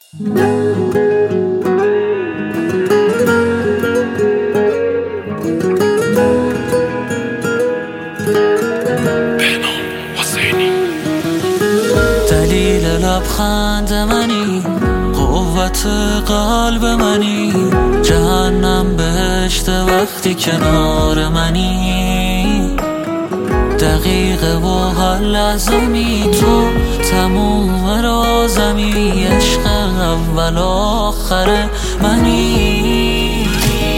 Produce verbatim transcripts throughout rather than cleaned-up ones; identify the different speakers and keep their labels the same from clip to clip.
Speaker 1: دلیل لبخند منی، قوت قلب منی، جهنم بهشت وقتی کنار منی. دقیقه و هر لحظه می تو تموم رازمی، عشق اول آخر منی.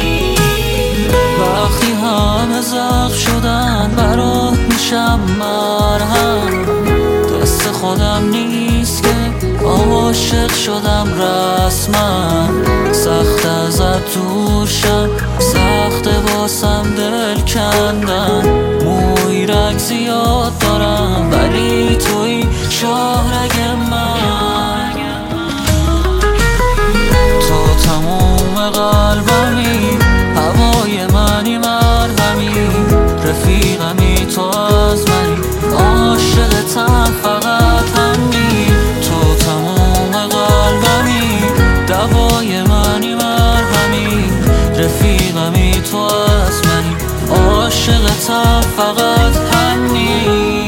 Speaker 1: وقتی همه زخم شدن برات میشم مرهم، دست خودم نیست که عاشق شدم رسما. سخت ازت دور شم، سخت واسم دل کندن. موی رگ زیاد دارم ولی توی شاهرگ من. تو تموم قلبمی، هوای منی، مرهمی، رفیقمی، تو از منی، عاشقتم فقط همین. تو تموم قلبمی، دوای منی، مرهمی، رفیقمی، تو از منی، عاشقتم فقط همین.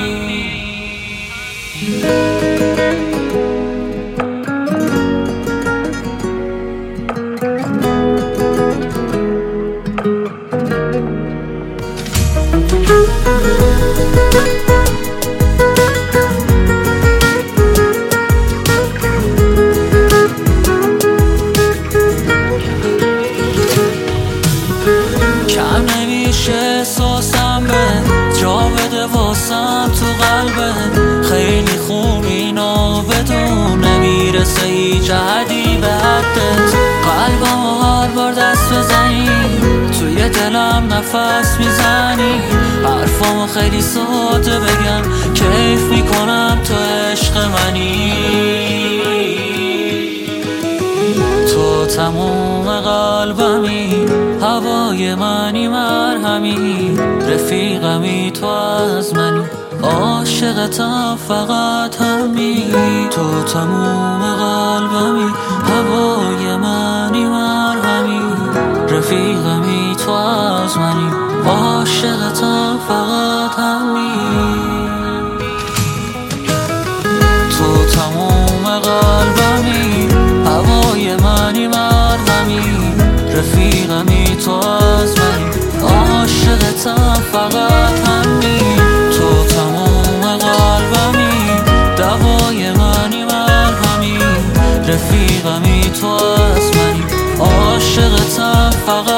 Speaker 1: کم نمیشه احساسم به جا بده واسم تو قلبه. خیلی خوب اینو بدون، نمیرسه هیچ حدی به حدت. قلبمو هر بار دست بزنی توی دلم نفس میزنی. حرفامو خیلی ساده بگم کیف میکنم، تو عشق منی. تو تموم قلبمی، هوای منی، مرهمی، رفیقمی، تو از منی، عاشقتم فقط همین. تو تموم قلبمی، هوای منی، مرهمی، رفیقمی، تو از منی، عاشقتم فقط همین. تو تموم قلبمی، هوای منی، مرهمی، رفیقمی، تو از منی، عاشقتم فقط همین. تو تموم قلبمی، دوای منی، مرهمی، رفیقمی، تو از منی، عاشقتم فقط